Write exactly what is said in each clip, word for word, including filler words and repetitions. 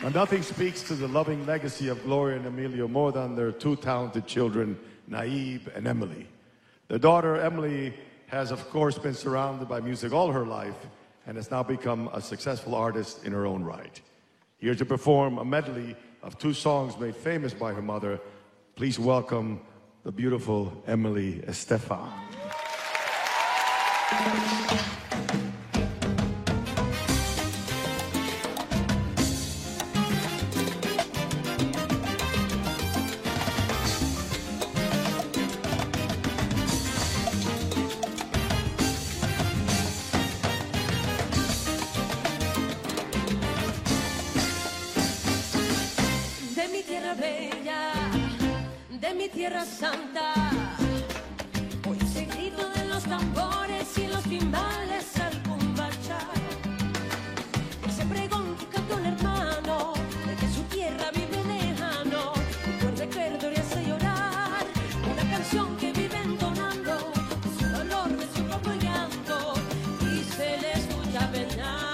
And nothing speaks to the loving legacy of Gloria and Emilio more than their two talented children, Naive and Emily. Their daughter, Emily, has of course been surrounded by music all her life and has now become a successful artist in her own right. Here to perform a medley of two songs made famous by her mother, please welcome the beautiful Emily Estefan. De mi tierra santa, hoy se grito de los tambores y los timbales al cumbachar. Ese pregón que cantó el hermano, de que su tierra vive lejano, y por recuerdo le hace llorar, una canción que vive entonando, de su dolor, de su propio llanto, y se le escucha penar.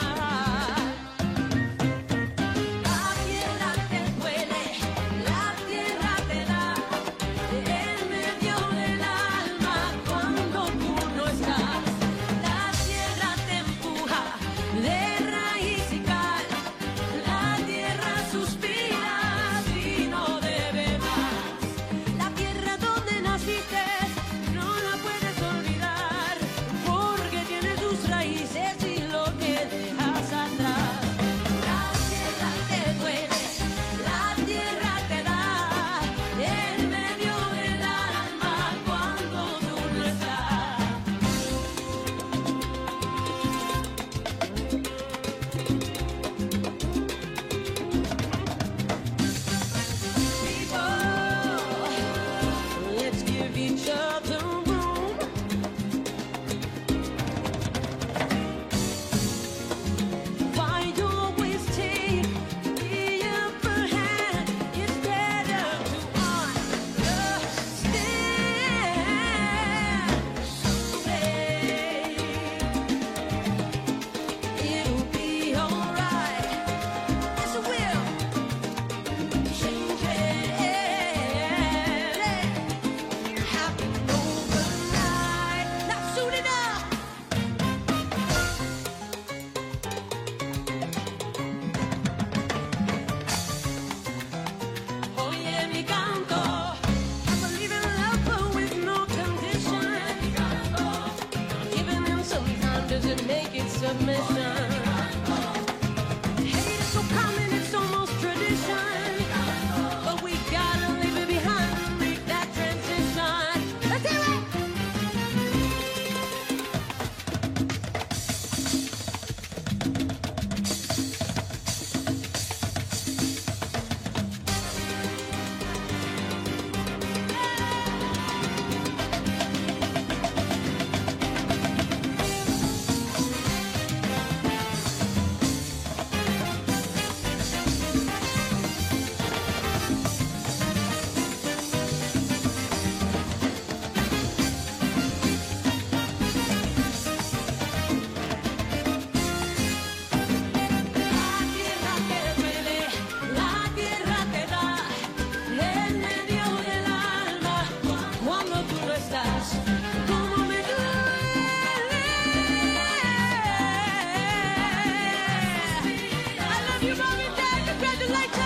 Congratulations!